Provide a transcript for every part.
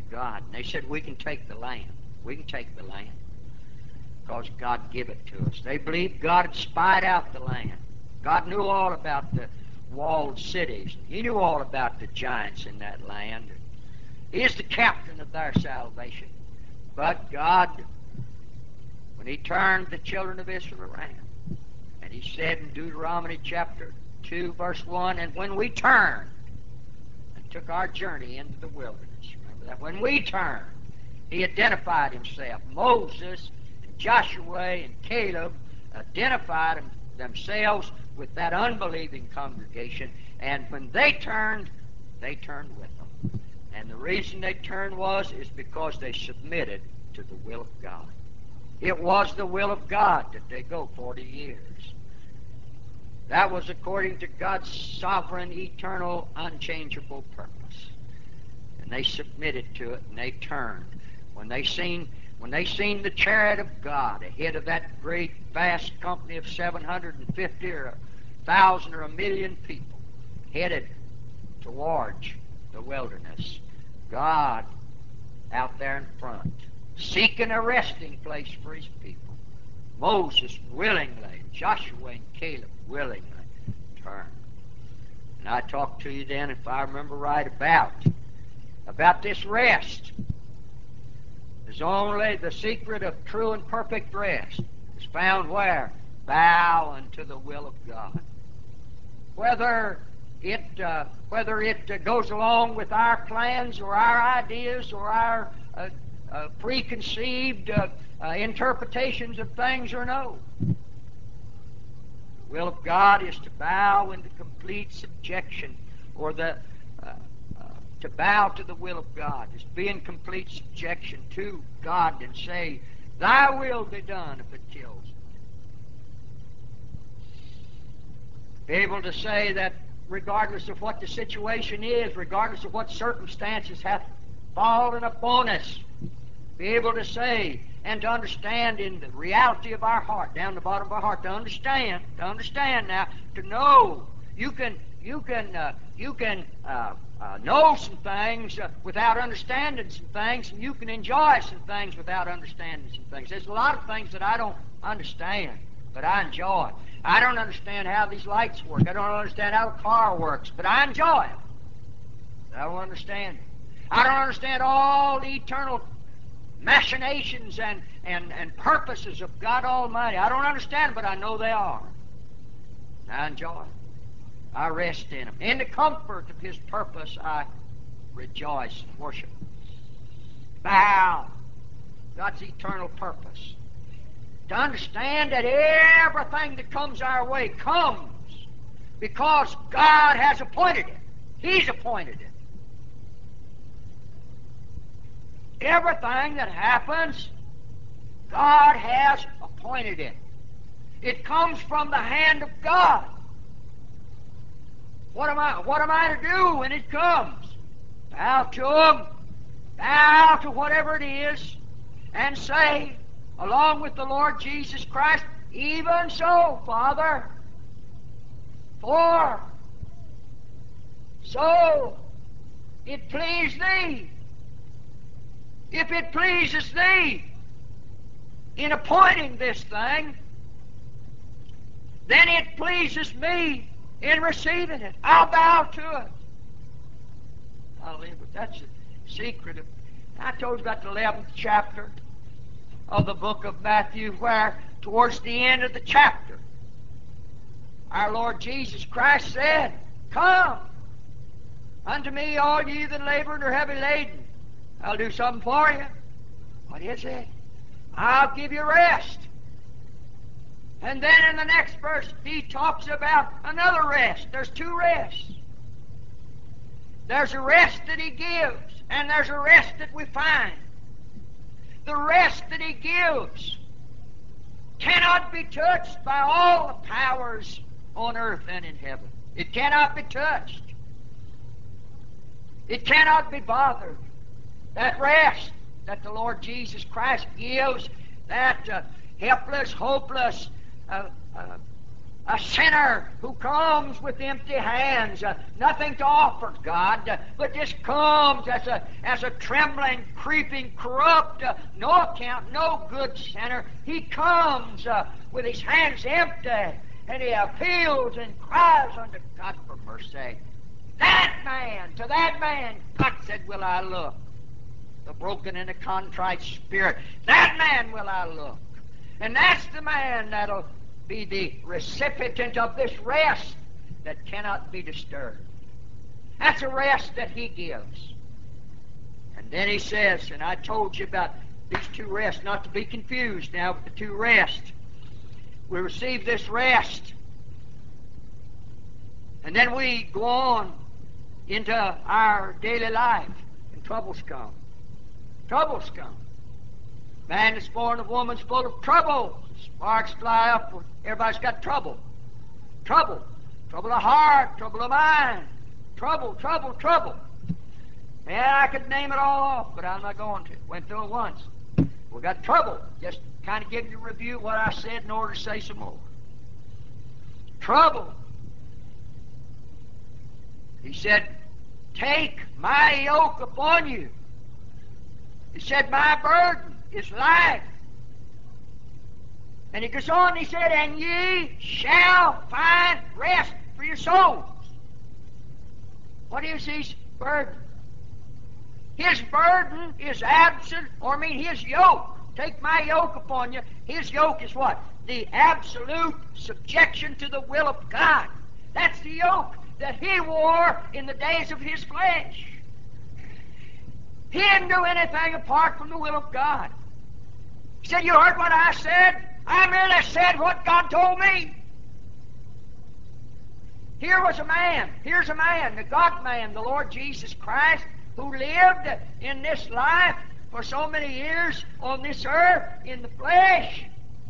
God. And they said, we can take the land. We can take the land. Because God gave it to us. They believed God had spied out the land. God knew all about the walled cities. He knew all about the giants in that land. He is the captain of their salvation. But God, when He turned the children of Israel around, and He said in Deuteronomy chapter 2, verse 1, and when we turned and took our journey into the wilderness, remember that? When we turned, He identified Himself. Moses and Joshua and Caleb identified themselves with that unbelieving congregation, and when they turned with them. And the reason they turned is because they submitted to the will of God. It was the will of God that they go 40 years. That was according to God's sovereign, eternal, unchangeable purpose. And they submitted to it, and they turned. When they seen the chariot of God ahead of that great, vast company of 750 or 1,000 or 1,000,000 people headed towards the wilderness, God out there in front, seeking a resting place for His people. Moses willingly, Joshua and Caleb willingly turned. And I talked to you then, if I remember right, about this rest. There's only the secret of true and perfect rest is found where? Bow unto the will of God. Whether it goes along with our plans or our ideas or our preconceived interpretations of things or no. The will of God is to bow into complete subjection, or to bow to the will of God is to be in complete subjection to God and say, Thy will be done if it kills me. Be able to say that regardless of what the situation is, regardless of what circumstances have fallen upon us, be able to say and to understand in the reality of our heart, down the bottom of our heart, to understand now, to know. You can know some things without understanding some things, and you can enjoy some things without understanding some things. There's a lot of things that I don't understand, but I enjoy. I don't understand how these lights work. I don't understand how the car works, but I enjoy it. I don't understand it. I don't understand all the eternal machinations and purposes of God Almighty. I don't understand, but I know they are. I enjoy it. I rest in Him. In the comfort of His purpose, I rejoice and worship. Bow. God's eternal purpose. To understand that everything that comes our way comes because God has appointed it. He's appointed it. Everything that happens, God has appointed it. It comes from the hand of God. What am I to do when it comes? Bow to Him. Bow to whatever it is, and say, along with the Lord Jesus Christ, even so, Father, for so it pleased Thee. If it pleases Thee in appointing this thing, then it pleases me in receiving it. I'll bow to it. I'll live with it. That's the secret of... I told you about the 11th chapter of the book of Matthew, where towards the end of the chapter, our Lord Jesus Christ said, Come unto me, all ye that labor and are heavy laden. I'll do something for you. What is it? I'll give you rest. And then in the next verse, He talks about another rest. There's two rests. There's a rest that He gives, and there's a rest that we find. The rest that He gives cannot be touched by all the powers on earth and in heaven. It cannot be touched. It cannot be bothered. That rest that the Lord Jesus Christ gives, that helpless, hopeless, A sinner who comes with empty hands, nothing to offer God, but just comes as a trembling, creeping, corrupt, no account, no good sinner. He comes with his hands empty, and he appeals and cries unto God for mercy. To that man, God said, will I look. The broken and the contrite spirit, that man will I look. And that's the man that'll be the recipient of this rest that cannot be disturbed. That's a rest that he gives. And then he says, and I told you about these two rests, not to be confused now with the two rests. We receive this rest, and then we go on into our daily life, and troubles come. Troubles come. Man is born of woman's full of trouble. Sparks fly up. Everybody's got trouble. Trouble. Trouble of heart. Trouble of mind. Trouble. And I could name it all off, but I'm not going to. Went through it once. We got trouble. Just kind of giving you a review of what I said in order to say some more. Trouble. He said, take my yoke upon you. He said, my burden is light. And he goes on, he said, and ye shall find rest for your souls. What is his burden? His burden is absent, his yoke. Take my yoke upon you. His yoke is what? The absolute subjection to the will of God. That's the yoke that he wore in the days of his flesh. He didn't do anything apart from the will of God. He said, you heard what I said? I merely said what God told me. Here's a man, the God-man, the Lord Jesus Christ, who lived in this life for so many years on this earth in the flesh,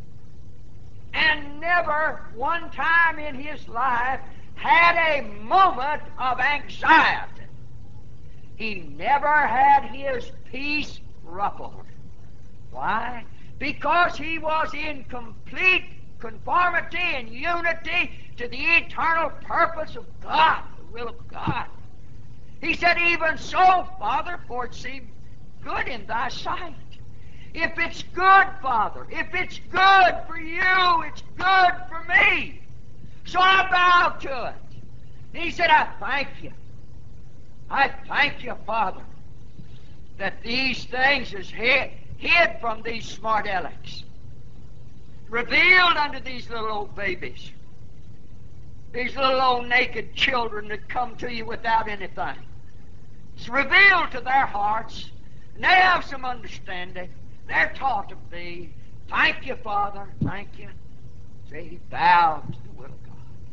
and never one time in his life had a moment of anxiety. He never had his peace ruffled. Why? Because he was in complete conformity and unity to the eternal purpose of God, the will of God. He said, even so, Father, for it seemed good in thy sight. If it's good, Father, if it's good for you, it's good for me. So I bow to it. And he said, I thank you. I thank you, Father, that these things is hid from these smart alecks, revealed unto these little old babies, these little old naked children that come to you without anything. It's revealed to their hearts, and they have some understanding. They're taught of thee. Thank you, Father. Thank you. See, he bowed to the will of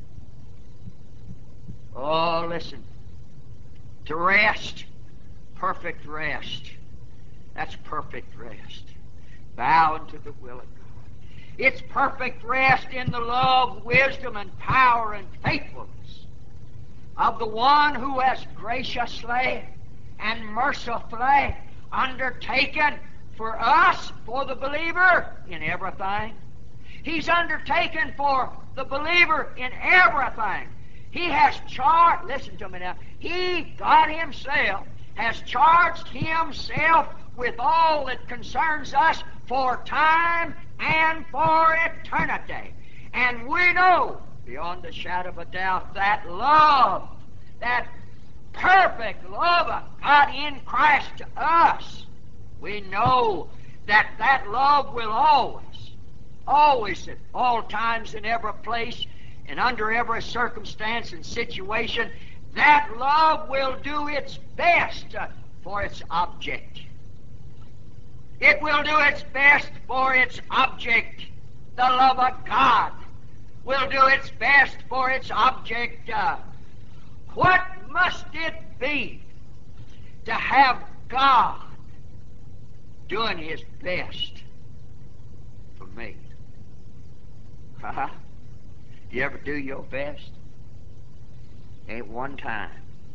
God. Oh, listen. To rest, perfect rest. That's perfect rest. Bowing to the will of God. It's perfect rest in the love, wisdom, and power and faithfulness of the one who has graciously and mercifully undertaken for us, for the believer, in everything. He's undertaken for the believer in everything. He has charged, listen to me now, he, God himself, has charged himself with all that concerns us for time and for eternity. And we know, beyond a shadow of a doubt, that love, that perfect love of God in Christ to us, we know that that love will always at all times, in every place, and under every circumstance and situation, that love will do its best for its object. It will do its best for its object. The love of God will do its best for its object. What must it be to have God doing his best for me? Do you ever do your best? Ain't one time.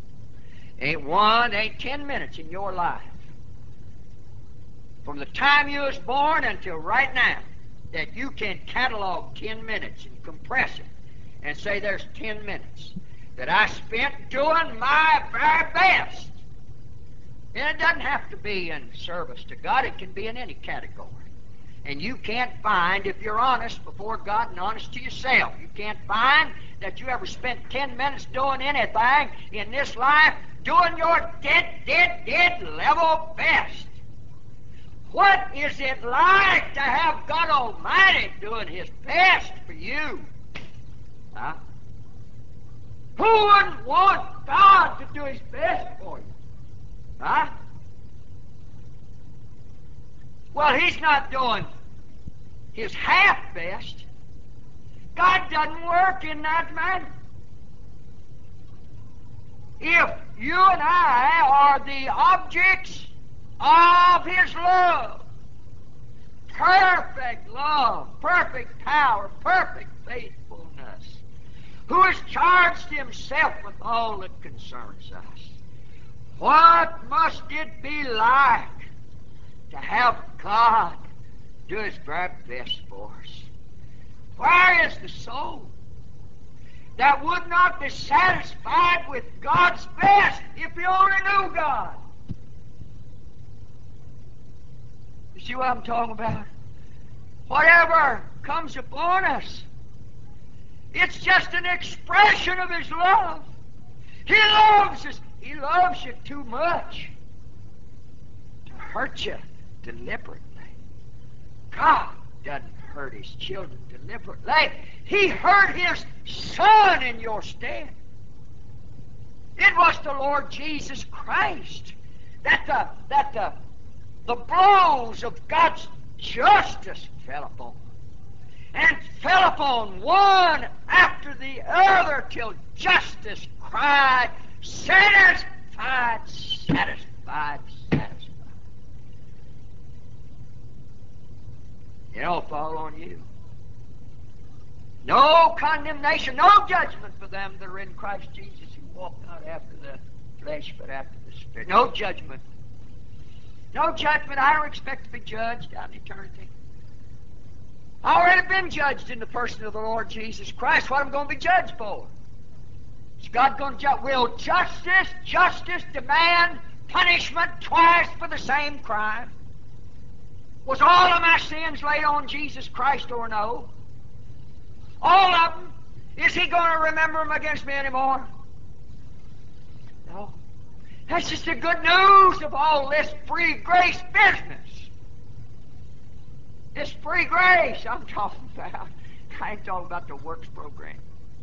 Ain't 10 minutes in your life, from the time you was born until right now, that you can catalog 10 minutes and compress it and say there's 10 minutes that I spent doing my very best. And it doesn't have to be in service to God. It can be in any category. And you can't find, if you're honest before God and honest to yourself, you can't find that you ever spent 10 minutes doing anything in this life, doing your dead level best. What is it like to have God Almighty doing His best for you? Huh? Who wouldn't want God to do His best for you? Huh? Well, He's not doing His half best. God doesn't work in that manner. If you and I are the objects of His love, perfect love, perfect power, perfect faithfulness, who has charged Himself with all that concerns us, what must it be like to have God do His very best for us? Where is the soul that would not be satisfied with God's best if he only knew God? You see what I'm talking about? Whatever comes upon us, it's just an expression of His love. He loves us. He loves you too much to hurt you deliberately. God doesn't hurt His children deliberately. He hurt His Son in your stead. It was the Lord Jesus Christ that the blows of God's justice fell upon, and fell upon one after the other till justice cried, satisfied, satisfied, satisfied. It all fall on you. No condemnation, no judgment for them that are in Christ Jesus, who walk not after the flesh but after the Spirit. No judgment. No judgment. I don't expect to be judged out in eternity. I've already been judged in the person of the Lord Jesus Christ. What am I going to be judged for? Is God going to judge? Will justice demand punishment twice for the same crime? Was all of my sins laid on Jesus Christ or no? All of them? Is He going to remember them against me anymore? No. That's just the good news of all this free grace business. This free grace I'm talking about. I ain't talking about the works program.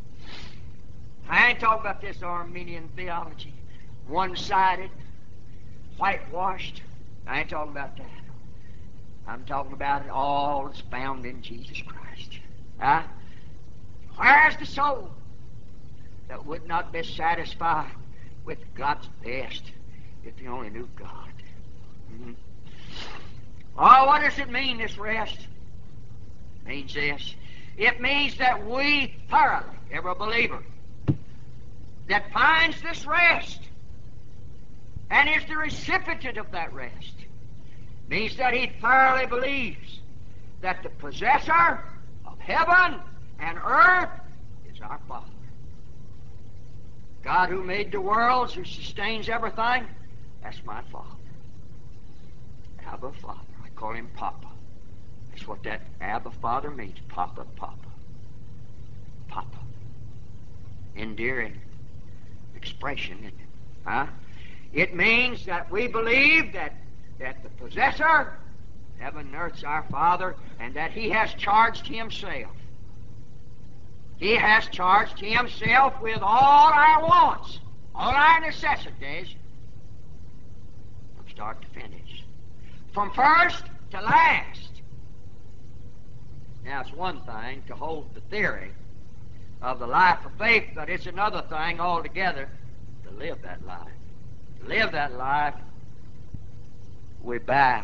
I ain't talking about this Arminian theology, one-sided, whitewashed. I ain't talking about that. I'm talking about it all that's found in Jesus Christ. Huh? Where's the soul that would not be satisfied with God's best if he only knew God? Mm-hmm. Oh, what does it mean, this rest? It means this. It means that we thoroughly, every believer that finds this rest and is the recipient of that rest, means that he thoroughly believes that the possessor of heaven and earth is our Father. God who made the worlds, who sustains everything, that's my Father. Abba Father. I call Him Papa. That's what that Abba Father means. Papa, Papa. Papa. Endearing expression, isn't it? Huh? It means that we believe that the possessor, heaven and earth's our Father, and that He has charged Himself. He has charged Himself with all our wants, all our necessities, from start to finish, from first to last. Now, it's one thing to hold the theory of the life of faith, but it's another thing altogether to live that life. To live that life, we bow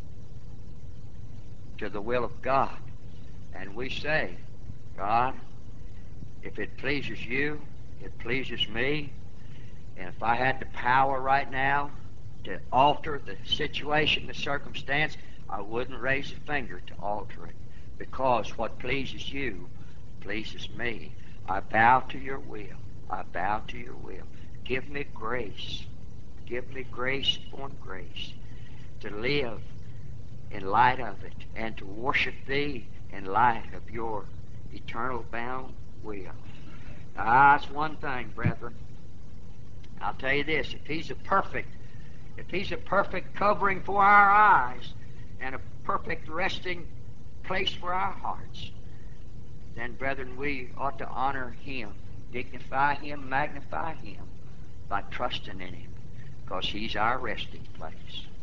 to the will of God, and we say, God, if it pleases You, it pleases me, and if I had the power right now to alter the situation, the circumstance, I wouldn't raise a finger to alter it, because what pleases You pleases me. I bow to your will. I bow to your will. Give me grace. Give me grace upon grace to live in light of it and to worship thee in light of your eternal bound will. That's one thing, brethren. I'll tell you this, if he's a perfect covering for our eyes and a perfect resting place for our hearts, then, brethren, we ought to honor him, dignify him, magnify him by trusting in him, because he's our resting place.